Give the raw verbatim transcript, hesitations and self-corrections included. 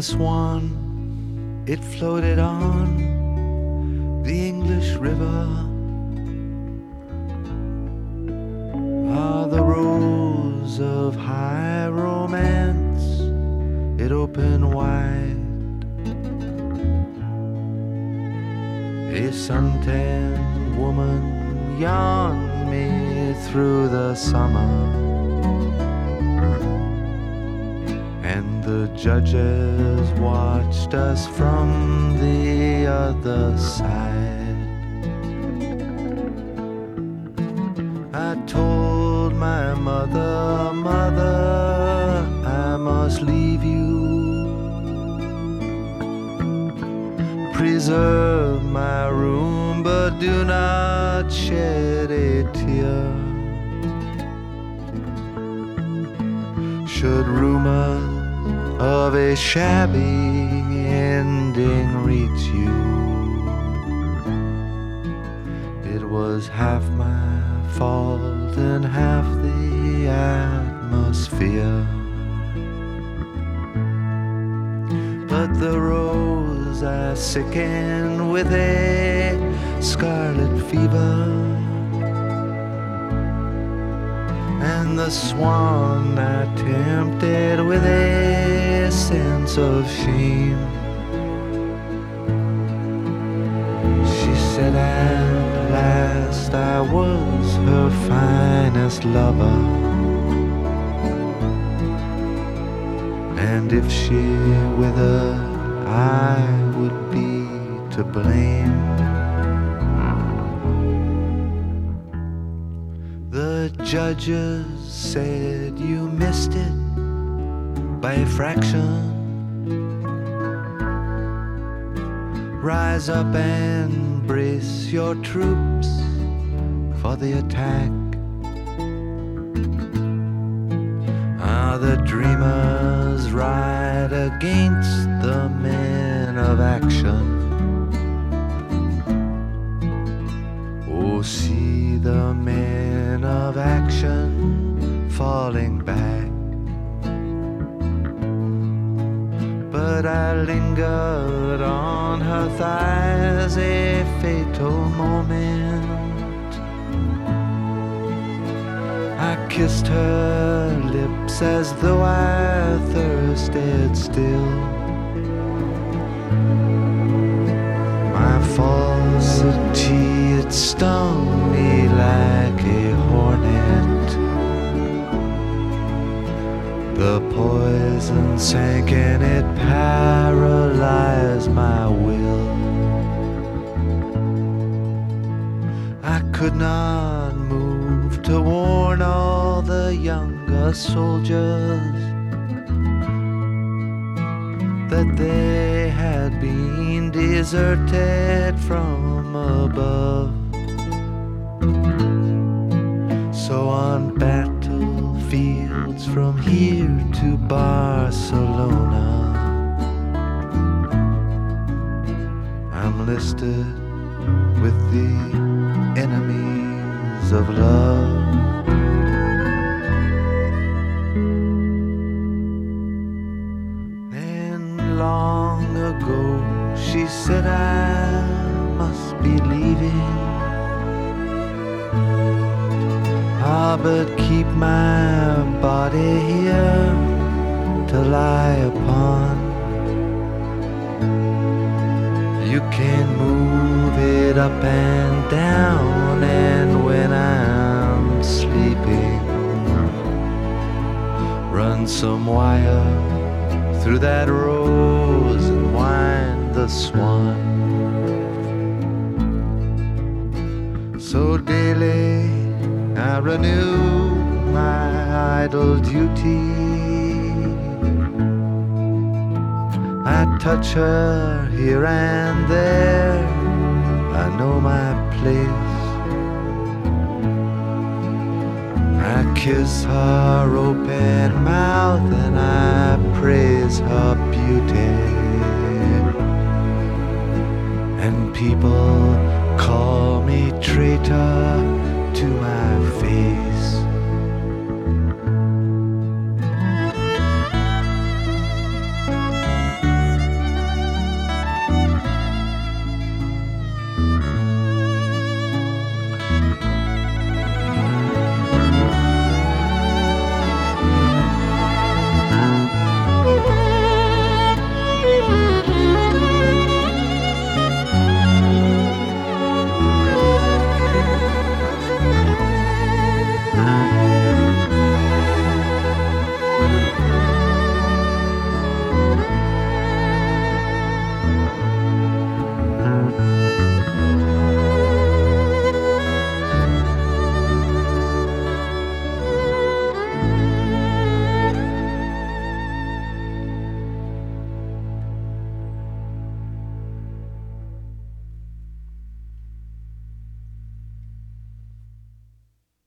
the Swan, it floated on the English River. Ah, the rose of high romance, it opened wide. A suntan woman yawned me through the summer, and the judges watched us from the other side. I told my mother, mother, I must leave you. Preserve my room, but do not shed a tear. Should rumors of a shabby ending reach you, it was half my fault and half the atmosphere. But the rose I sickened with a scarlet fever, and the Swan I tempted with a sense of shame. She said at last I was her finest lover, and if she withered, I would be to blame. The judges said you missed it by a fraction. Rise up and brace your troops for the attack. Ah, the dreamers ride against the men of action. Oh, see the men of action falling back. But I lingered on her thighs a fatal moment. I kissed her lips as though I thirsted still. My falsity, it stung me like a hornet. The poison sank and it paralyzed my will. I could not move to warn all the younger soldiers that they had been deserted from above. So on battlefields from here to Barcelona, I'm listed with the enemies of love. And long ago she said I must be leaving. Ah, but keep my body here to lie upon. You can move it up and down, and when I'm sleeping, run some wire through that rose and wind the Swan. So daily I renew my idle duty. I touch her here and there, I know my place. I kiss her open mouth and I praise her beauty. And people call me traitor to my